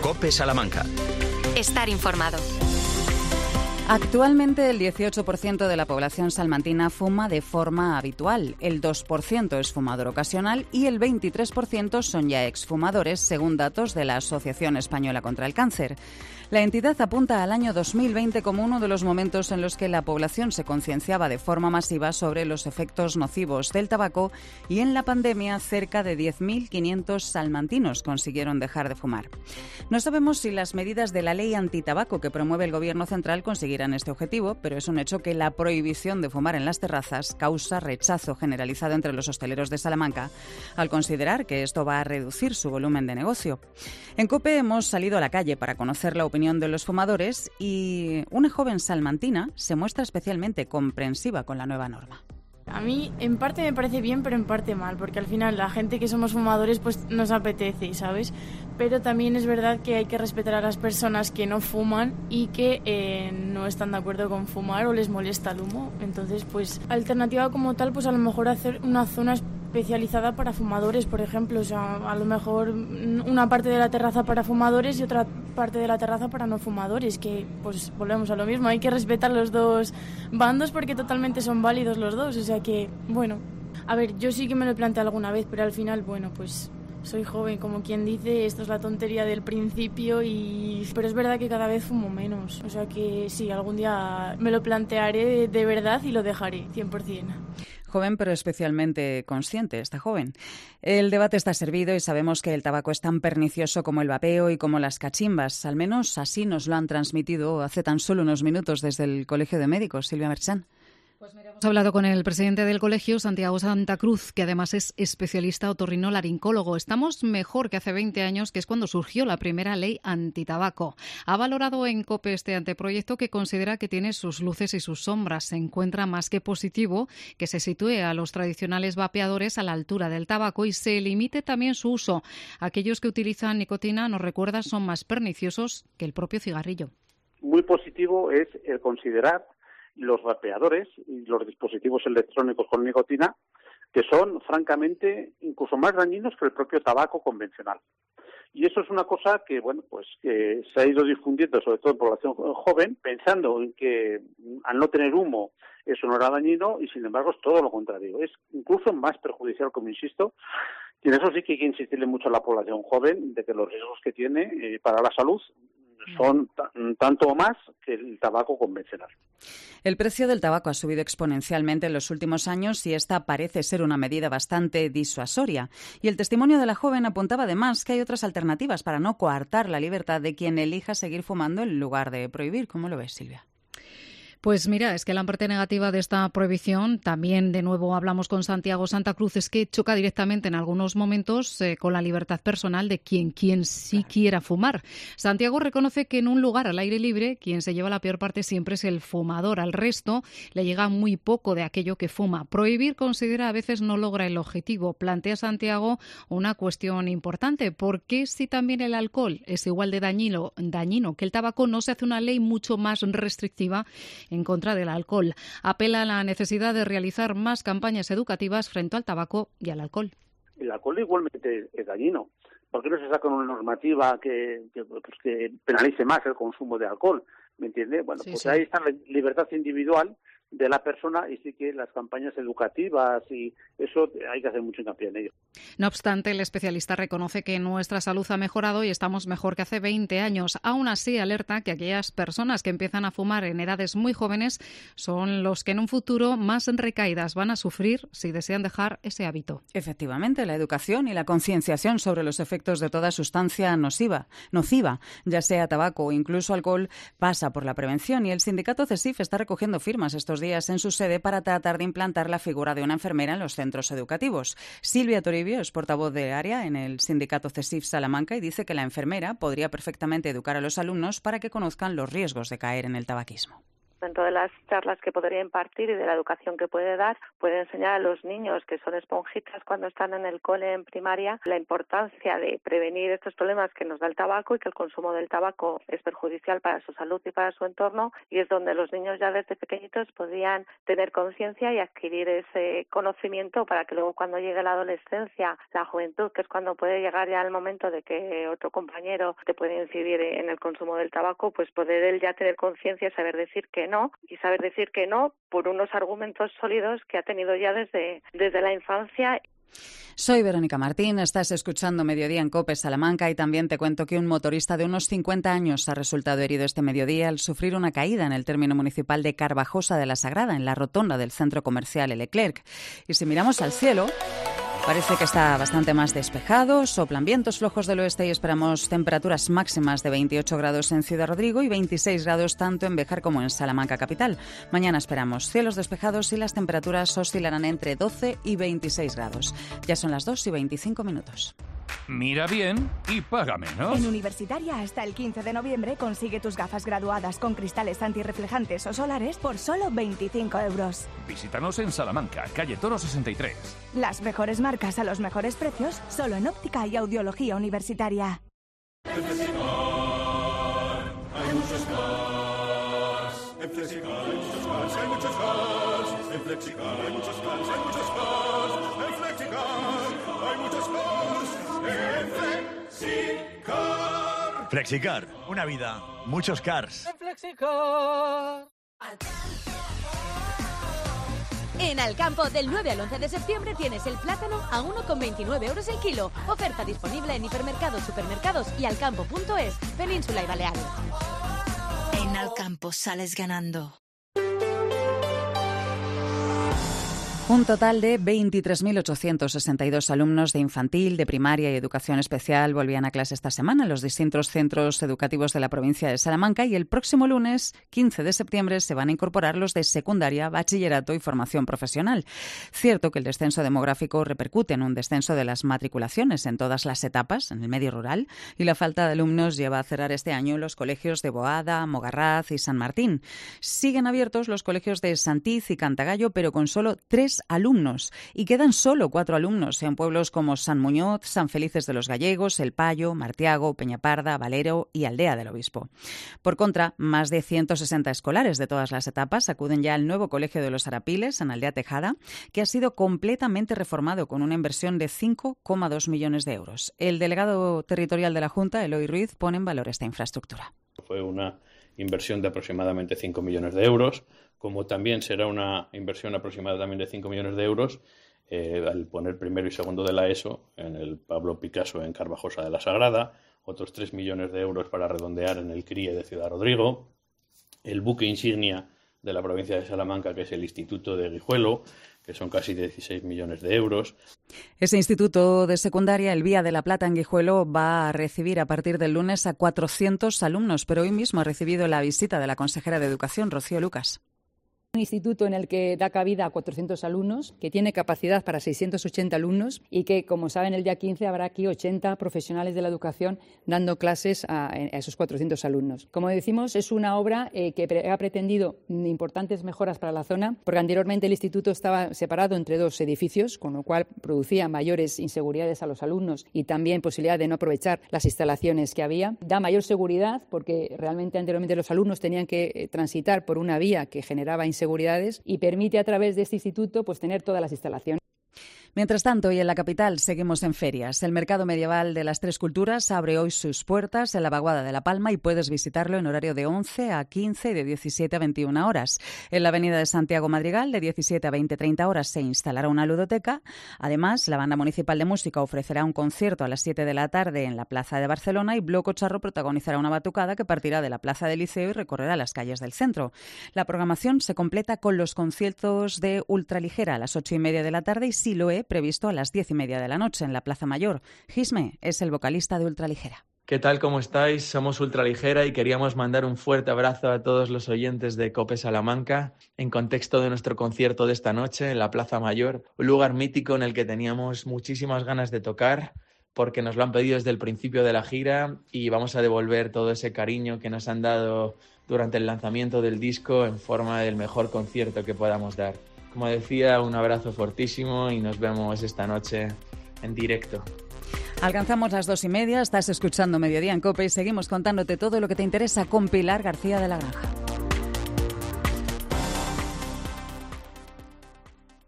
COPE Salamanca. Estar informado. Actualmente el 18% de la población salmantina fuma de forma habitual, el 2% es fumador ocasional y el 23% son ya exfumadores, según datos de la Asociación Española contra el Cáncer. La entidad apunta al año 2020 como uno de los momentos en los que la población se concienciaba de forma masiva sobre los efectos nocivos del tabaco y en la pandemia cerca de 10.500 salmantinos consiguieron dejar de fumar. No sabemos si las medidas de la ley antitabaco que promueve el Gobierno central conseguirán este objetivo, pero es un hecho que la prohibición de fumar en las terrazas causa rechazo generalizado entre los hosteleros de Salamanca, al considerar que esto va a reducir su volumen de negocio. En COPE hemos salido a la calle para conocer la opinión de los fumadores y una joven salmantina se muestra especialmente comprensiva con la nueva norma. A mí en parte me parece bien, pero en parte mal, porque al final la gente que somos fumadores pues nos apetece, ¿sabes? Pero también es verdad que hay que respetar a las personas que no fuman y que no están de acuerdo con fumar o les molesta el humo. Entonces, pues alternativa como tal, pues a lo mejor hacer una zona especializada para fumadores, por ejemplo, o sea, a lo mejor una parte de la terraza para fumadores y otra parte de la terraza para no fumadores, que pues volvemos a lo mismo, hay que respetar los dos bandos porque totalmente son válidos los dos, o sea que, bueno, a ver, yo sí que me lo he planteado alguna vez, pero al final, bueno, pues soy joven, como quien dice, esto es la tontería del principio, pero es verdad que cada vez fumo menos, o sea que sí, algún día me lo plantearé de verdad y lo dejaré, 100%. Joven, pero especialmente consciente, esta joven. El debate está servido y sabemos que el tabaco es tan pernicioso como el vapeo y como las cachimbas. Al menos así nos lo han transmitido hace tan solo unos minutos desde el Colegio de Médicos. Silvia Merchán. Pues mira, hemos hablado con el presidente del colegio, Santiago Santa Cruz, que además es especialista otorrinolaringólogo. Estamos mejor que hace 20 años, que es cuando surgió la primera ley antitabaco. Ha valorado en COPE este anteproyecto que considera que tiene sus luces y sus sombras. Se encuentra más que positivo que se sitúe a los tradicionales vapeadores a la altura del tabaco y se limite también su uso. Aquellos que utilizan nicotina, nos recuerda, son más perniciosos que el propio cigarrillo. Muy positivo es el considerar los vapeadores y los dispositivos electrónicos con nicotina, que son, francamente, incluso más dañinos que el propio tabaco convencional. Y eso es una cosa que, bueno, pues que se ha ido difundiendo, sobre todo en población joven, pensando en que al no tener humo eso no era dañino y, sin embargo, es todo lo contrario. Es incluso más perjudicial, como insisto, y en eso sí que hay que insistirle mucho a la población joven de que los riesgos que tiene para la salud son tanto o más que el tabaco convencional. El precio del tabaco ha subido exponencialmente en los últimos años y esta parece ser una medida bastante disuasoria. Y el testimonio de la joven apuntaba además que hay otras alternativas para no coartar la libertad de quien elija seguir fumando en lugar de prohibir. ¿Cómo lo ves, Silvia? Pues mira, es que la parte negativa de esta prohibición, también de nuevo hablamos con Santiago Santa Cruz, es que choca directamente en algunos momentos con la libertad personal de quien sí quiera fumar. Santiago reconoce que en un lugar al aire libre, quien se lleva la peor parte siempre es el fumador. Al resto le llega muy poco de aquello que fuma. Prohibir, considera, a veces no logra el objetivo. Plantea Santiago una cuestión importante. ¿Por qué si también el alcohol es igual de dañino que el tabaco, no se hace una ley mucho más restrictiva en contra del alcohol? Apela a la necesidad de realizar más campañas educativas frente al tabaco y al alcohol. El alcohol igualmente es dañino. ¿Por qué no se saca una normativa que penalice más el consumo de alcohol? ¿Me entiende? Bueno, sí, pues sí. Ahí está la libertad individual de la persona y sí que las campañas educativas y eso hay que hacer mucho hincapié en ello. No obstante, el especialista reconoce que nuestra salud ha mejorado y estamos mejor que hace 20 años. Aún así, alerta que aquellas personas que empiezan a fumar en edades muy jóvenes son los que en un futuro más recaídas van a sufrir si desean dejar ese hábito. Efectivamente, la educación y la concienciación sobre los efectos de toda sustancia nociva, ya sea tabaco o incluso alcohol, pasa por la prevención y el sindicato CESIF está recogiendo firmas estos días en su sede para tratar de implantar la figura de una enfermera en los centros educativos. Silvia Toribio es portavoz de área en el sindicato CESIF Salamanca y dice que la enfermera podría perfectamente educar a los alumnos para que conozcan los riesgos de caer en el tabaquismo. Dentro de las charlas que podría impartir y de la educación que puede dar, puede enseñar a los niños que son esponjitas cuando están en el cole en primaria la importancia de prevenir estos problemas que nos da el tabaco y que el consumo del tabaco es perjudicial para su salud y para su entorno, y es donde los niños ya desde pequeñitos podrían tener conciencia y adquirir ese conocimiento para que luego cuando llegue la adolescencia, la juventud, que es cuando puede llegar ya el momento de que otro compañero te puede incidir en el consumo del tabaco, pues poder él ya tener conciencia y saber decir que no, y saber decir que no por unos argumentos sólidos que ha tenido ya desde la infancia. Soy Verónica Martín, estás escuchando Mediodía en COPE Salamanca y también te cuento que un motorista de unos 50 años ha resultado herido este mediodía al sufrir una caída en el término municipal de Carvajosa de la Sagrada, en la rotonda del centro comercial Leclerc. Y si miramos al cielo, parece que está bastante más despejado, soplan vientos flojos del oeste y esperamos temperaturas máximas de 28 grados en Ciudad Rodrigo y 26 grados tanto en Béjar como en Salamanca capital. Mañana esperamos cielos despejados y las temperaturas oscilarán entre 12 y 26 grados. Ya son las 2:25. Mira bien y paga menos. En Universitaria, hasta el 15 de noviembre, consigue tus gafas graduadas con cristales antirreflejantes o solares por solo 25 euros. Visítanos en Salamanca, calle Toro 63. Las mejores marcas a los mejores precios, solo en óptica y audiología universitaria. En Flexicar hay muchos cars. En Flexicar hay muchos cars, hay muchos cars. En Flexicar hay muchos cars, hay muchos cars. En Flexicar hay muchos cars. En Flexicar. Flexicar, una vida, muchos cars. En Flexicar. En Alcampo, del 9 al 11 de septiembre tienes el plátano a 1,29 euros el kilo. Oferta disponible en hipermercados, supermercados y alcampo.es, Península y Baleares. En Alcampo sales ganando. Un total de 23.862 alumnos de infantil, de primaria y educación especial volvían a clase esta semana en los distintos centros educativos de la provincia de Salamanca y el próximo lunes, 15 de septiembre, se van a incorporar los de secundaria, bachillerato y formación profesional. Cierto que el descenso demográfico repercute en un descenso de las matriculaciones en todas las etapas, en el medio rural, y la falta de alumnos lleva a cerrar este año los colegios de Boada, Mogarraz y San Martín. Siguen abiertos los colegios de Santiz y Cantagallo, pero con solo 3 alumnos, y quedan solo 4 alumnos en pueblos como San Muñoz, San Felices de los Gallegos, El Payo, Martiago, Peñaparda, Valero y Aldea del Obispo. Por contra, más de 160 escolares de todas las etapas acuden ya al nuevo Colegio de los Arapiles, en Aldea Tejada, que ha sido completamente reformado con una inversión de 5,2 millones de euros. El delegado territorial de la Junta, Eloy Ruiz, pone en valor esta infraestructura. Fue una inversión de aproximadamente 5 millones de euros, como también será una inversión aproximada también de 5 millones de euros al poner primero y segundo de la ESO en el Pablo Picasso en Carvajosa de la Sagrada, otros 3 millones de euros para redondear en el CRIE de Ciudad Rodrigo, el buque insignia de la provincia de Salamanca, que es el Instituto de Guijuelo, que son casi 16 millones de euros. Ese instituto de secundaria, el Vía de la Plata en Guijuelo, va a recibir a partir del lunes a 400 alumnos, pero hoy mismo ha recibido la visita de la consejera de Educación, Rocío Lucas. Un instituto en el que da cabida a 400 alumnos, que tiene capacidad para 680 alumnos y que, como saben, el día 15 habrá aquí 80 profesionales de la educación dando clases a esos 400 alumnos. Como decimos, es una obra que ha pretendido importantes mejoras para la zona, porque anteriormente el instituto estaba separado entre 2 edificios, con lo cual producía mayores inseguridades a los alumnos y también posibilidad de no aprovechar las instalaciones que había. Da mayor seguridad porque realmente anteriormente los alumnos tenían que transitar por una vía que generaba inseguridades y permite a través de este instituto pues tener todas las instalaciones. Mientras tanto, y en la capital seguimos en ferias. El Mercado Medieval de las Tres Culturas abre hoy sus puertas en la Vaguada de La Palma y puedes visitarlo en horario de 11 a 15 y de 17 a 21 horas. En la avenida de Santiago Madrigal, de 17 a 20-30 horas, se instalará una ludoteca. Además, la Banda Municipal de Música ofrecerá un concierto a las 7 de la tarde en la Plaza de Barcelona y Bloco Charro protagonizará una batucada que partirá de la Plaza del Liceo y recorrerá las calles del centro. La programación se completa con los conciertos de Ultraligera a las 8:30 de la tarde y Siloé, previsto a las 10:30 de la noche en la Plaza Mayor. Gisme es el vocalista de Ultraligera. ¿Qué tal? ¿Cómo estáis? Somos Ultraligera y queríamos mandar un fuerte abrazo a todos los oyentes de COPE Salamanca en contexto de nuestro concierto de esta noche en la Plaza Mayor, un lugar mítico en el que teníamos muchísimas ganas de tocar, porque nos lo han pedido desde el principio de la gira y vamos a devolver todo ese cariño que nos han dado durante el lanzamiento del disco en forma del mejor concierto que podamos dar. Como decía, un abrazo fortísimo y nos vemos esta noche en directo. Alcanzamos las 2:30, estás escuchando Mediodía en COPE y seguimos contándote todo lo que te interesa con Pilar García de la Granja.